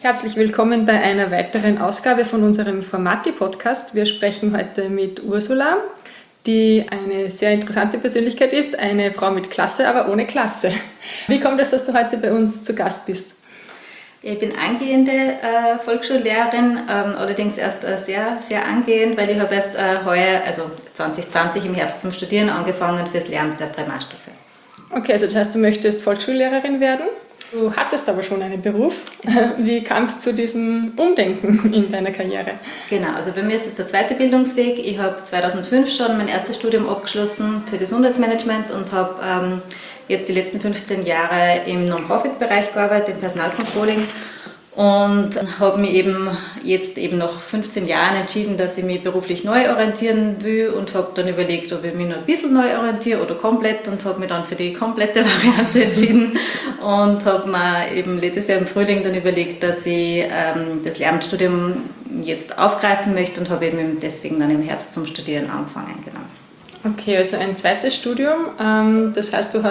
Herzlich willkommen bei einer weiteren Ausgabe von unserem Formati-Podcast. Wir sprechen heute mit Ursula, die eine sehr interessante Persönlichkeit ist, eine Frau mit Klasse, aber ohne Klasse. Wie kommt es, dass du heute bei uns zu Gast bist? Ich bin angehende Volksschullehrerin, allerdings erst sehr, sehr angehend, weil ich habe erst heuer, also 2020 im Herbst zum Studieren angefangen fürs Lehramt der Primarstufe. Okay, also das heißt, du möchtest Volksschullehrerin werden. Du hattest aber schon einen Beruf. Wie kam es zu diesem Umdenken in deiner Karriere? Genau, also bei mir ist das der zweite Bildungsweg. Ich habe 2005 schon mein erstes Studium abgeschlossen für Gesundheitsmanagement und habe jetzt die letzten 15 Jahre im Non-Profit-Bereich gearbeitet, im Personalcontrolling. Und habe mich jetzt nach 15 Jahren entschieden, dass ich mich beruflich neu orientieren will und habe dann überlegt, ob ich mich noch ein bisschen neu orientiere oder komplett und habe mich dann für die komplette Variante entschieden und habe mir eben letztes Jahr im Frühling dann überlegt, dass ich das Lehramtsstudium jetzt aufgreifen möchte und habe eben deswegen dann im Herbst zum Studieren angefangen. Genau. Okay, also ein zweites Studium, das heißt, du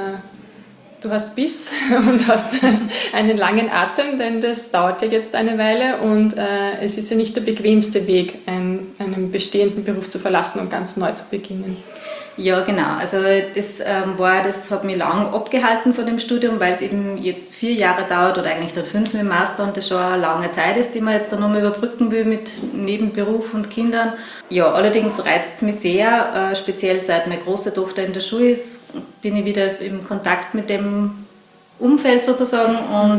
hast Biss und hast einen langen Atem, denn das dauert ja jetzt eine Weile und es ist ja nicht der bequemste Weg, einen bestehenden Beruf zu verlassen und ganz neu zu beginnen. Ja, genau. Also das hat mich lang abgehalten von dem Studium, weil es eben jetzt 4 Jahre dauert oder eigentlich dann 5 mit dem Master und das schon eine lange Zeit ist, die man jetzt dann nochmal überbrücken will mit Nebenberuf und Kindern. Ja, allerdings reizt es mich sehr, speziell seit meine große Tochter in der Schule ist, bin ich wieder im Kontakt mit dem Umfeld sozusagen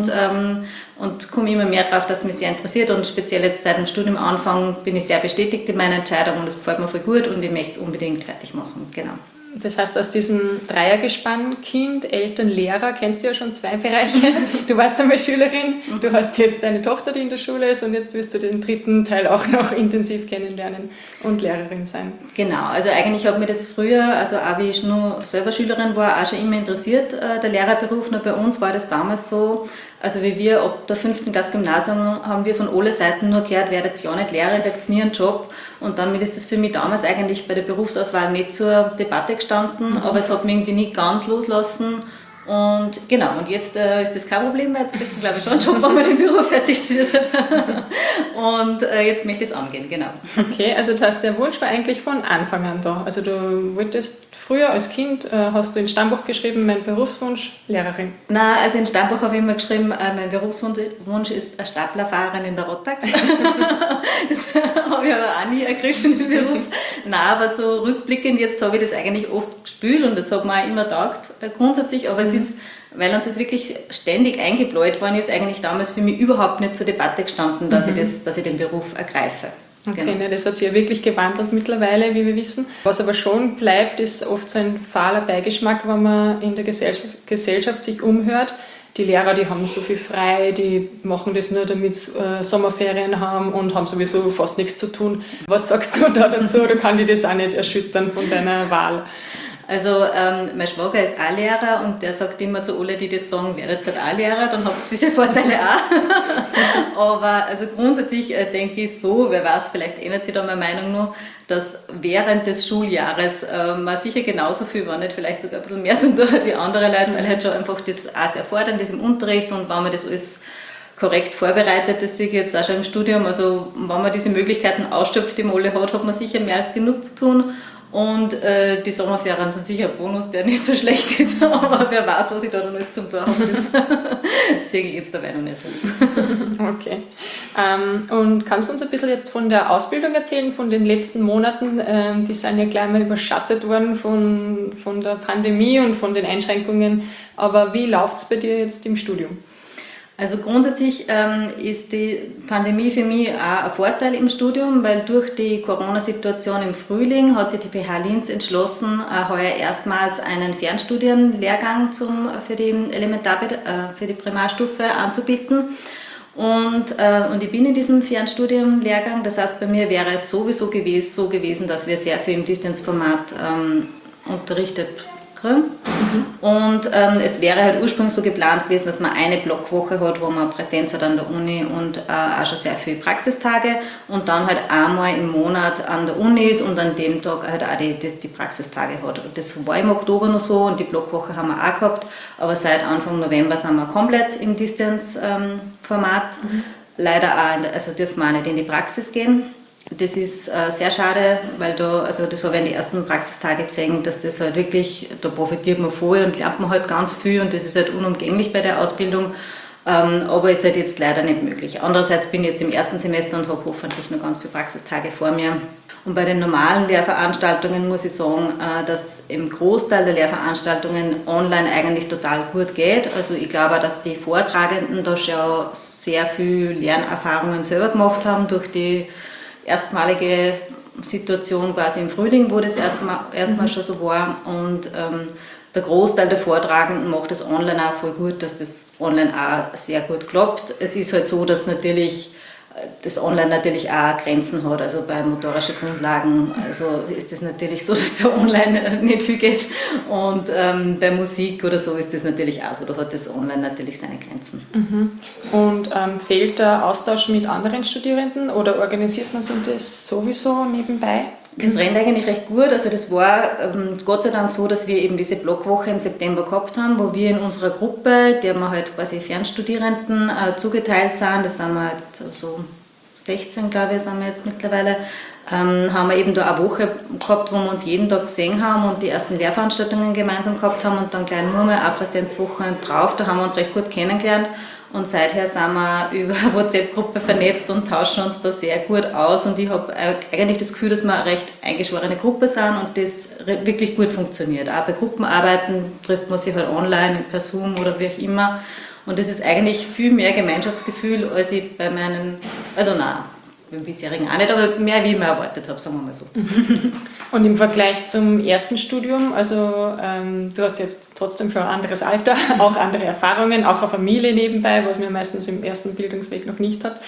und komme immer mehr drauf, dass es mich sehr interessiert und speziell jetzt seit dem Studiumanfang bin ich sehr bestätigt in meiner Entscheidung und es gefällt mir voll gut und ich möchte es unbedingt fertig machen. Genau. Das heißt, aus diesem Dreiergespann Kind, Eltern, Lehrer kennst du ja schon 2 Bereiche. Du warst einmal Schülerin, du hast jetzt eine Tochter, die in der Schule ist und jetzt wirst du den dritten Teil auch noch intensiv kennenlernen und Lehrerin sein. Genau, also eigentlich hat mich das früher, also auch wie ich nur selber Schülerin war, auch schon immer interessiert, der Lehrerberuf. Nur bei uns war das damals so, also wie wir ab der 5. Klasse Gymnasium haben wir von allen Seiten nur gehört, werdet ihr ja nicht Lehrer, kriegt nie einen Job. Und damit ist das für mich damals eigentlich bei der Berufsauswahl nicht zur Debatte gestanden, aber es hat mich irgendwie nicht ganz loslassen. Und genau, und jetzt ist das kein Problem, weil jetzt kriegt man, glaube ich, schon einen Job, wenn man den Beruf fertig studiert hat. Und jetzt möchte ich es angehen, genau. Okay, also das heißt, der Wunsch war eigentlich von Anfang an da. Also du wolltest früher als Kind, hast du in Stammbuch geschrieben, mein Berufswunsch, Lehrerin. Nein, also in Stammbuch habe ich immer geschrieben, mein Berufswunsch ist eine Staplerfahrerin in der Rottax. Das habe ich aber auch nie ergriffen, den Beruf. Nein, aber so rückblickend, jetzt habe ich das eigentlich oft gespürt und das hat mir auch immer taugt, grundsätzlich, aber es ist, weil uns das wirklich ständig eingebläut worden ist, eigentlich damals für mich überhaupt nicht zur Debatte gestanden, dass ich den Beruf ergreife. Okay, Genau. ne, das hat sich ja wirklich gewandelt mittlerweile, wie wir wissen. Was aber schon bleibt, ist oft so ein fahler Beigeschmack, wenn man in der Gesellschaft sich umhört. Die Lehrer, die haben so viel frei, die machen das nur, damit sie Sommerferien haben und haben sowieso fast nichts zu tun. Was sagst du da dazu oder kann dich das auch nicht erschüttern von deiner Wahl? Also mein Schwager ist auch Lehrer und der sagt immer zu allen, die das sagen, werdet halt auch Lehrer, dann habt ihr diese Vorteile auch. Aber also grundsätzlich denke ich so, wer weiß, vielleicht ändert sich da meine Meinung noch, dass während des Schuljahres man sicher genauso viel, wenn nicht vielleicht sogar ein bisschen mehr zum tun hat wie andere Leute, weil halt schon einfach das auch sehr fordernd ist im Unterricht und wenn man das alles korrekt vorbereitet, das sehe ich jetzt auch schon im Studium, also wenn man diese Möglichkeiten ausschöpft, die man alle hat man sicher mehr als genug zu tun. Und die Sommerferien sind sicher ein Bonus, der nicht so schlecht ist, aber wer weiß, was ich da noch alles zum Tor habe, das sehe ich jetzt dabei noch nicht so. Okay. Und kannst du uns ein bisschen jetzt von der Ausbildung erzählen, von den letzten Monaten? Die sind ja gleich mal überschattet worden von der Pandemie und von den Einschränkungen. Aber wie läuft es bei dir jetzt im Studium? Also grundsätzlich ist die Pandemie für mich auch ein Vorteil im Studium, weil durch die Corona-Situation im Frühling hat sich die PH Linz entschlossen, heuer erstmals einen Fernstudienlehrgang für die Primarstufe anzubieten. Und ich bin in diesem Fernstudienlehrgang, das heißt, bei mir wäre es sowieso so gewesen, dass wir sehr viel im Distanzformat unterrichtet kriegen. Und es wäre halt ursprünglich so geplant gewesen, dass man eine Blockwoche hat, wo man Präsenz hat an der Uni und auch schon sehr viele Praxistage und dann halt einmal im Monat an der Uni ist und an dem Tag halt auch die Praxistage hat. Und das war im Oktober noch so und die Blockwoche haben wir auch gehabt, aber seit Anfang November sind wir komplett im Distance-Format. Leider auch, also dürfen wir auch nicht in die Praxis gehen. Das ist sehr schade, weil das habe ich in den ersten Praxistage gesehen, dass das halt wirklich, da profitiert man voll und lernt man halt ganz viel und das ist halt unumgänglich bei der Ausbildung, aber ist halt jetzt leider nicht möglich. Andererseits bin ich jetzt im ersten Semester und habe hoffentlich noch ganz viele Praxistage vor mir. Und bei den normalen Lehrveranstaltungen muss ich sagen, dass im Großteil der Lehrveranstaltungen online eigentlich total gut geht. Also ich glaube auch, dass die Vortragenden da schon sehr viel Lernerfahrungen selber gemacht haben durch die erstmalige Situation quasi im Frühling, wo das erstmal schon so war und der Großteil der Vortragenden macht das online auch voll gut, dass das online auch sehr gut klappt. Es ist halt so, dass natürlich das Online natürlich auch Grenzen hat, also bei motorischen Grundlagen also ist das natürlich so, dass da online nicht viel geht und bei Musik oder so ist das natürlich auch so, da hat das Online natürlich seine Grenzen. Und fehlt der Austausch mit anderen Studierenden oder organisiert man sich das sowieso nebenbei? Das rennt eigentlich recht gut. Also das war Gott sei Dank so, dass wir eben diese Blockwoche im September gehabt haben, wo wir in unserer Gruppe, der wir halt quasi Fernstudierenden zugeteilt sind, das sind wir jetzt so 16, glaube ich, sind wir jetzt mittlerweile, haben wir eben da eine Woche gehabt, wo wir uns jeden Tag gesehen haben und die ersten Lehrveranstaltungen gemeinsam gehabt haben und dann gleich nur mal eine Präsenzwoche drauf. Da haben wir uns recht gut kennengelernt und seither sind wir über eine WhatsApp-Gruppe vernetzt und tauschen uns da sehr gut aus und ich habe eigentlich das Gefühl, dass wir eine recht eingeschworene Gruppe sind und das wirklich gut funktioniert. Auch bei Gruppenarbeiten trifft man sich halt online, per Zoom oder wie auch immer. Und das ist eigentlich viel mehr Gemeinschaftsgefühl, als ich bei meinen, also nein, beim bisherigen auch nicht, aber mehr wie ich mir erwartet habe, sagen wir mal so. Und im Vergleich zum ersten Studium, also du hast jetzt trotzdem schon ein anderes Alter, auch andere Erfahrungen, auch eine Familie nebenbei, was man meistens im ersten Bildungsweg noch nicht hat.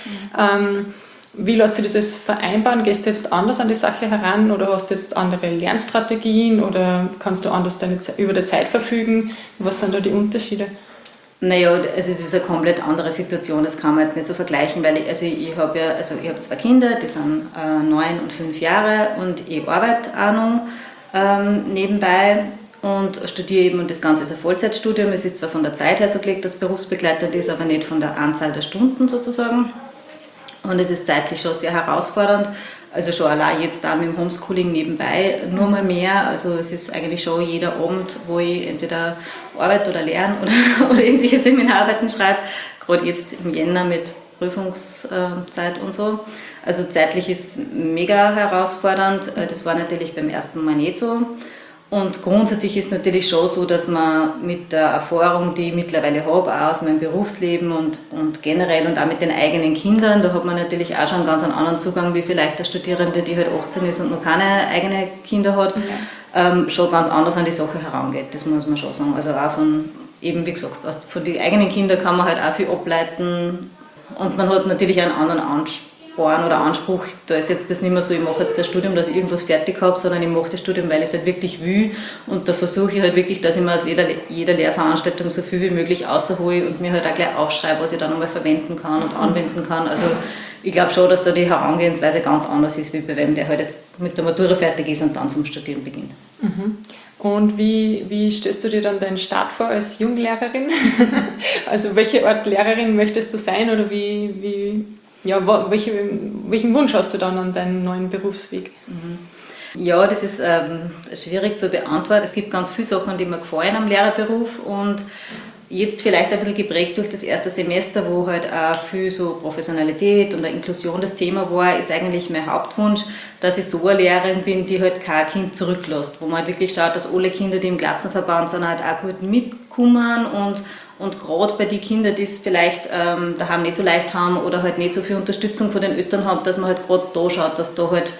Wie lässt sich das alles vereinbaren? Gehst du jetzt anders an die Sache heran oder hast du jetzt andere Lernstrategien oder kannst du anders über die Zeit verfügen? Was sind da die Unterschiede? Naja, also es ist eine komplett andere Situation, das kann man jetzt nicht so vergleichen, weil ich habe zwei Kinder, die sind 9 und 5 Jahre und ich arbeite auch noch nebenbei und studiere eben und das Ganze ist ein Vollzeitstudium. Es ist zwar von der Zeit her so gelegt, dass berufsbegleitend ist, aber nicht von der Anzahl der Stunden sozusagen. Und es ist zeitlich schon sehr herausfordernd, also schon allein jetzt da mit dem Homeschooling nebenbei nur mal mehr, also es ist eigentlich schon jeder Abend, wo ich entweder arbeite oder lerne oder irgendwelche Seminararbeiten schreibe, gerade jetzt im Jänner mit Prüfungszeit und so. Also zeitlich ist mega herausfordernd, das war natürlich beim ersten Mal nicht so. Und grundsätzlich ist es natürlich schon so, dass man mit der Erfahrung, die ich mittlerweile habe, auch aus meinem Berufsleben und generell und auch mit den eigenen Kindern, da hat man natürlich auch schon einen ganz anderen Zugang wie vielleicht der Studierende, die halt 18 ist und noch keine eigenen Kinder hat, schon ganz anders an die Sache herangeht, das muss man schon sagen. Also auch von, eben wie gesagt, von den eigenen Kindern kann man halt auch viel ableiten und man hat natürlich einen anderen Anspruch, da ist jetzt das nicht mehr so, ich mache jetzt das Studium, dass ich irgendwas fertig habe, sondern ich mache das Studium, weil ich es halt wirklich will und da versuche ich halt wirklich, dass ich mir aus jeder Lehrveranstaltung so viel wie möglich raushole und mir halt auch gleich aufschreibe, was ich dann einmal verwenden kann und anwenden kann. Also ich glaube schon, dass da die Herangehensweise ganz anders ist, wie bei wem, der halt jetzt mit der Matura fertig ist und dann zum Studieren beginnt. Und wie stellst du dir dann deinen Start vor als Junglehrerin? Also welche Art Lehrerin möchtest du sein oder welchen Wunsch hast du dann an deinen neuen Berufsweg? Ja, das ist schwierig zu beantworten. Es gibt ganz viele Sachen, die mir gefallen am Lehrerberuf und jetzt vielleicht ein bisschen geprägt durch das erste Semester, wo halt auch viel so Professionalität und Inklusion das Thema war, ist eigentlich mein Hauptwunsch, dass ich so eine Lehrerin bin, die halt kein Kind zurücklässt, wo man halt wirklich schaut, dass alle Kinder, die im Klassenverband sind, halt auch gut mitkommen und gerade bei den Kindern, die es vielleicht daheim nicht so leicht haben oder halt nicht so viel Unterstützung von den Eltern haben, dass man halt gerade da schaut, dass da halt,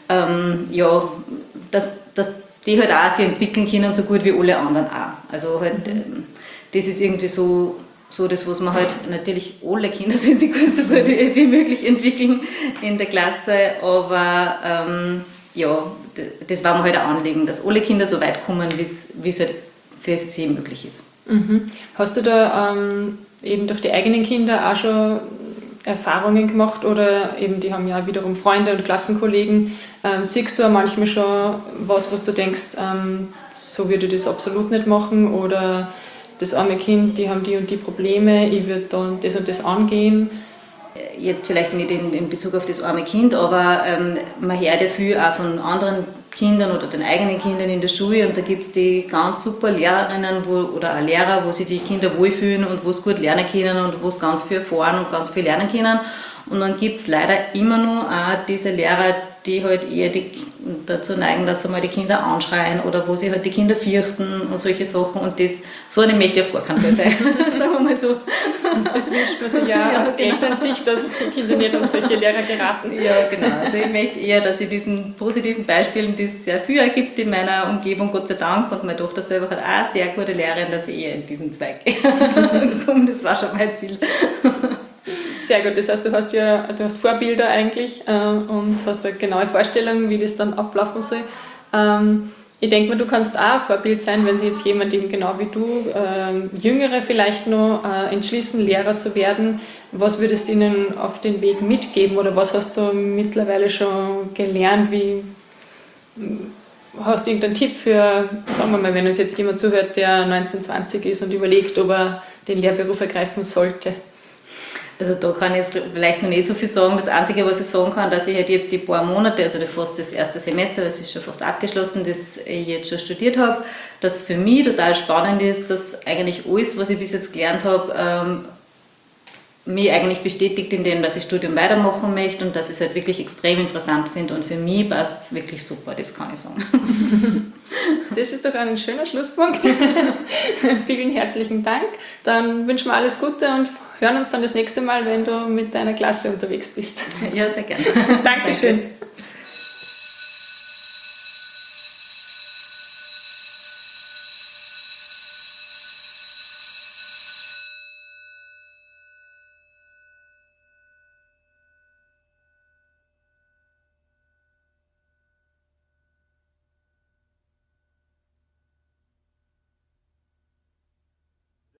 dass die halt auch sich entwickeln können, so gut wie alle anderen auch. Also halt, das ist irgendwie so das, was man halt, natürlich alle Kinder sind sich so gut wie möglich entwickeln in der Klasse, aber das war mir halt ein Anliegen, dass alle Kinder so weit kommen, wie es halt für sie möglich ist. Hast du da eben durch die eigenen Kinder auch schon Erfahrungen gemacht oder eben die haben ja wiederum Freunde und Klassenkollegen? Siehst du auch manchmal schon was du denkst, so würde ich das absolut nicht machen oder das arme Kind, die haben die und die Probleme, ich würde dann das und das angehen? Jetzt vielleicht nicht in Bezug auf das arme Kind, aber man hört ja viel auch von anderen Kindern oder den eigenen Kindern in der Schule und da gibt es die ganz super Lehrerinnen oder auch Lehrer, wo sich die Kinder wohlfühlen und wo es gut lernen können und wo es ganz viel erfahren und ganz viel lernen können. Und dann gibt es leider immer noch auch diese Lehrer, die halt eher dazu neigen, dass sie mal die Kinder anschreien oder wo sie halt die Kinder fürchten und solche Sachen. Und so eine möchte ich auf gar keinen Fall sein, sagen wir mal so. Das wünscht man sich ja aus Elternsicht, dass die Kinder nicht an solche Lehrer geraten. Ja, genau. Also ich möchte eher, dass ich diesen positiven Beispielen, die es sehr viel gibt in meiner Umgebung, Gott sei Dank, und meine Tochter selber hat auch sehr gute Lehrerin, dass ich eher in diesen Zweig gehe. Das war schon mein Ziel. Sehr gut, das heißt, du hast Vorbilder eigentlich und hast eine genaue Vorstellung, wie das dann ablaufen soll. Ich denke mal, du kannst auch ein Vorbild sein, wenn sich jetzt jemand eben genau wie du, Jüngere vielleicht noch, entschließen, Lehrer zu werden. Was würdest du ihnen auf den Weg mitgeben oder was hast du mittlerweile schon gelernt? Hast du irgendeinen Tipp für, sagen wir mal, wenn uns jetzt jemand zuhört, der 19, 20 ist und überlegt, ob er den Lehrberuf ergreifen sollte? Also da kann ich jetzt vielleicht noch nicht so viel sagen. Das Einzige, was ich sagen kann, dass ich halt jetzt die paar Monate, also fast das erste Semester, das ist schon fast abgeschlossen, das ich jetzt schon studiert habe, dass für mich total spannend ist, dass eigentlich alles, was ich bis jetzt gelernt habe, mich eigentlich bestätigt in dem, dass ich Studium weitermachen möchte und dass ich es halt wirklich extrem interessant finde und für mich passt es wirklich super, das kann ich sagen. Das ist doch ein schöner Schlusspunkt. Vielen herzlichen Dank. Dann wünschen wir alles Gute und hören uns dann das nächste Mal, wenn du mit deiner Klasse unterwegs bist. Ja, sehr gerne. Dankeschön. Danke.